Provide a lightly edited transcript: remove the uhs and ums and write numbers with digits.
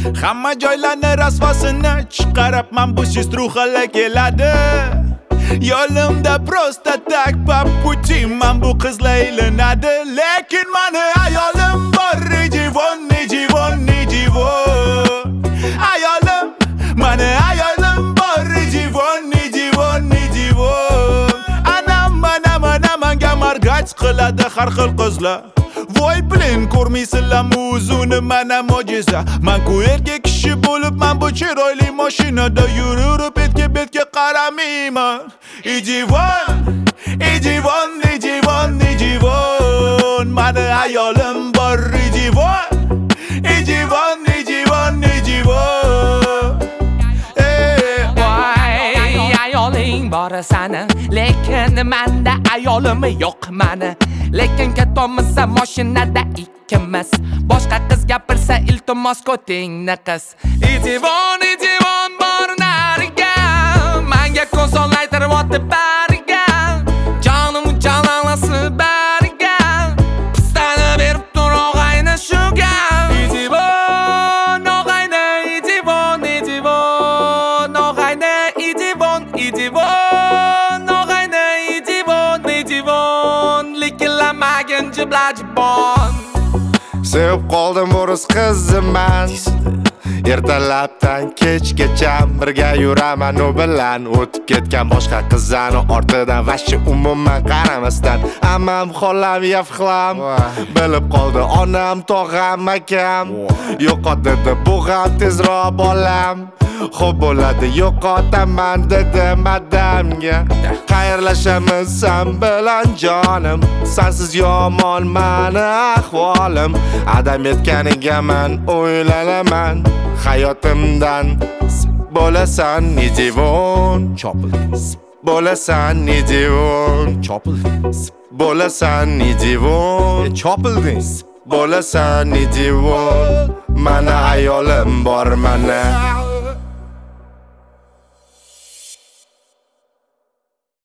Hamma joylarni rasvosini chiqaribman, bu struxala keladi. Yo'limda prosta tak papuchiman, bu qizlar ilinadi. Lekin mani ayolim bor, jivon. Ayolim, mani ayolim bor, jivon. Anam manga margach qiladi har xil qizlar. Voy bilen ko'rmaysizlarmi o'zini, mana mo'jiza. Men ku erkak kishi bo'libman, bu chiroyli mashinada yurib betga qaramayman. Jivon, mani ayolim bor, jivon. Voy, ayoling bor sani, lekin menda ayolim yo'q mani. Lekin ketamiz mashinada ikkimiz. Boshqa qiz gapirsa iltimos ko'tingni qis. Jivon bor nariga, menga ko'z olaytirib bariga. Jonim jonalasi bariga, pistani berib tur og'ayni shuga. Jivon, og'ayni, jivon, og'ayni, jivon, likillamagin jiblajibon. Sevib qoldim o'ris qiziman. Ertalabdan kechgacha birga yuraman u bilan. O'tib ketgan boshqa qizlarni ortidan vashi umuman qaramasdan. Ammam, xolam, yafxlam bilib qoldi onam, tog'am, akam. Yo'qot dedi bu ham tezroq bolam. Xo'p bo'ladi, yo'qotaman dedim adamga. Xayrlashamiz sen bilan jonim, sensiz yomon mani ahvolim. Adam etganiga men o'ylanaman, hayotimdan bo'lasan jivon. Bo'lasan jivon. Bo'lasan jivon. Bo'lasan jivon. Mana ayolim bor mana.